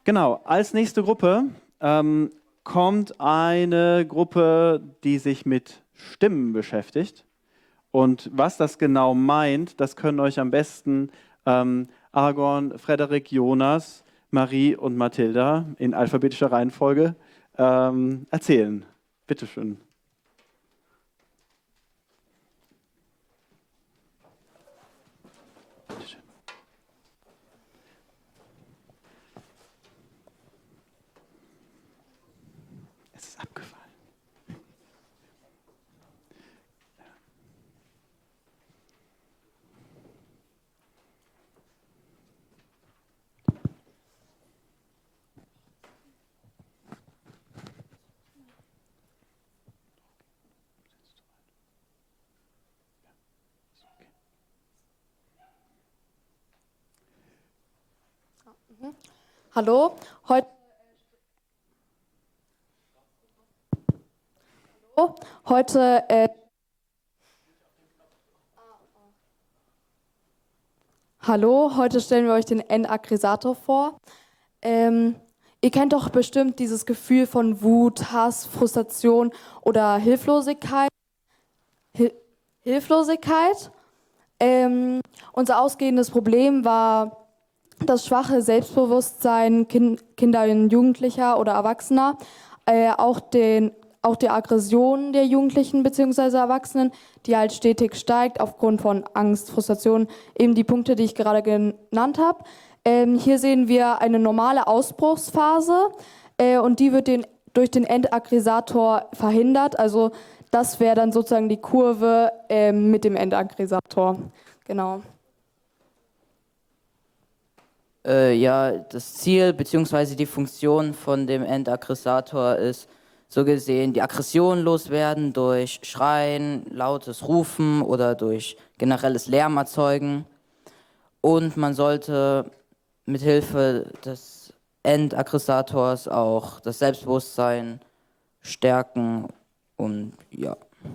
Genau, als nächste Gruppe kommt eine Gruppe, die sich mit Stimmen beschäftigt. Und was das genau meint, das können euch am besten Aragorn, Frederik, Jonas, Marie und Mathilda in alphabetischer Reihenfolge erzählen. Bitte schön. Es ist abgefallen. Hallo, heute stellen wir euch den N-Akrisator vor. Ihr kennt doch bestimmt dieses Gefühl von Wut, Hass, Frustration oder Hilflosigkeit. Unser ausgehendes Problem war das schwache Selbstbewusstsein Kinder und Jugendlicher oder Erwachsener, auch die Aggression der Jugendlichen bzw. Erwachsenen, die halt stetig steigt aufgrund von Angst, Frustration, eben die Punkte, die ich gerade genannt habe. Hier sehen wir eine normale Ausbruchsphase und die wird durch den Endakrisator verhindert. Also das wäre dann sozusagen die Kurve mit dem Endakrisator. Genau. Ja, das Ziel bzw. die Funktion von dem Endakrisator ist so gesehen die Aggression loswerden durch Schreien, lautes Rufen oder durch generelles Lärm erzeugen. Und man sollte mithilfe des Endakrisators auch das Selbstbewusstsein stärken und ja.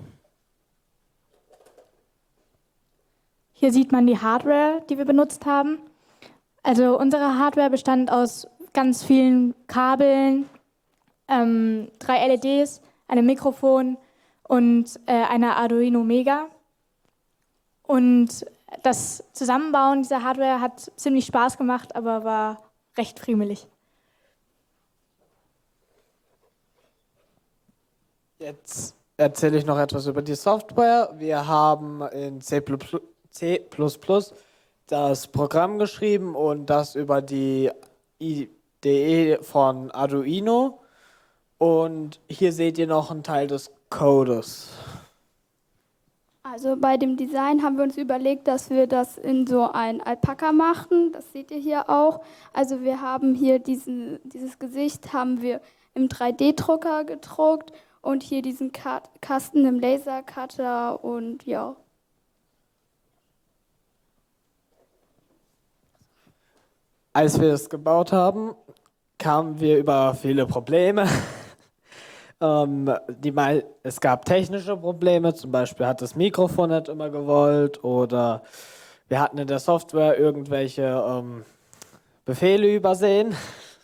Hier sieht man die Hardware, die wir benutzt haben. Also unsere Hardware bestand aus ganz vielen Kabeln, 3 LEDs, einem Mikrofon und einer Arduino Mega. Und das Zusammenbauen dieser Hardware hat ziemlich Spaß gemacht, aber war recht friemelig. Jetzt erzähle ich noch etwas über die Software. Wir haben in C++ das Programm geschrieben und das über die IDE von Arduino. Und hier seht ihr noch einen Teil des Codes. Also bei dem Design haben wir uns überlegt, dass wir das in so ein Alpaka machen. Das seht ihr hier auch. Also wir haben hier dieses Gesicht haben wir im 3D-Drucker gedruckt und hier diesen Kasten im Lasercutter und ja. Als wir es gebaut haben, kamen wir über viele Probleme. Es gab technische Probleme, zum Beispiel hat das Mikrofon nicht immer gewollt oder wir hatten in der Software irgendwelche Befehle übersehen.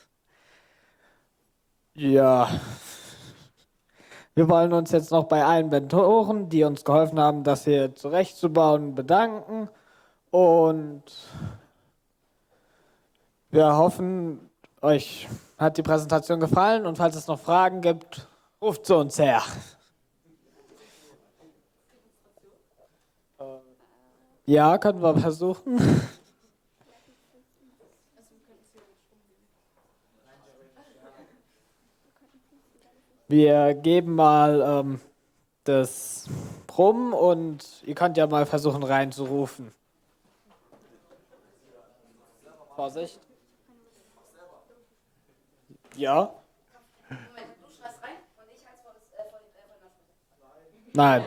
Ja, wir wollen uns jetzt noch bei allen Mentoren, die uns geholfen haben, das hier zurechtzubauen, bedanken und wir hoffen, euch hat die Präsentation gefallen und falls es noch Fragen gibt, ruft zu uns her. Ja, können wir versuchen. Wir geben mal das Brummen und ihr könnt ja mal versuchen reinzurufen. Vorsicht. Ja. Du schreist rein und ich halte vor den Nein.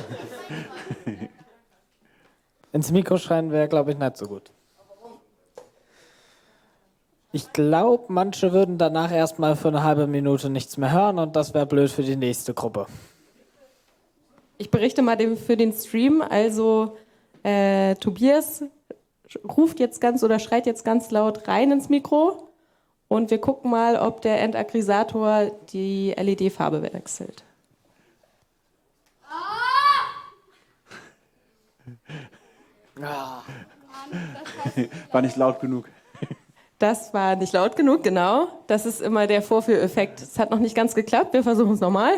Ins Mikro schreien wäre, glaube ich, nicht so gut. Ich glaube, manche würden danach erstmal für eine halbe Minute nichts mehr hören und das wäre blöd für die nächste Gruppe. Ich berichte mal für den Stream. Also Tobias ruft jetzt ganz oder schreit jetzt ganz laut rein ins Mikro. Und wir gucken mal, ob der Endakrisator die LED-Farbe wechselt. War nicht laut genug. Das war nicht laut genug, genau. Das ist immer der Vorführeffekt. Es hat noch nicht ganz geklappt. Wir versuchen es nochmal.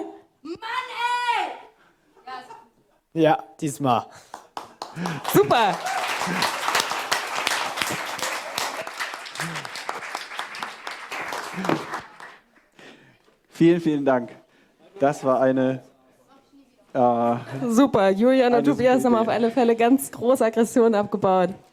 Ja, diesmal. Super. Vielen, vielen Dank. Das war eine... Super. Julian und Eine Tobias super haben auf Idee. alle Fälle ganz große Aggressionen abgebaut.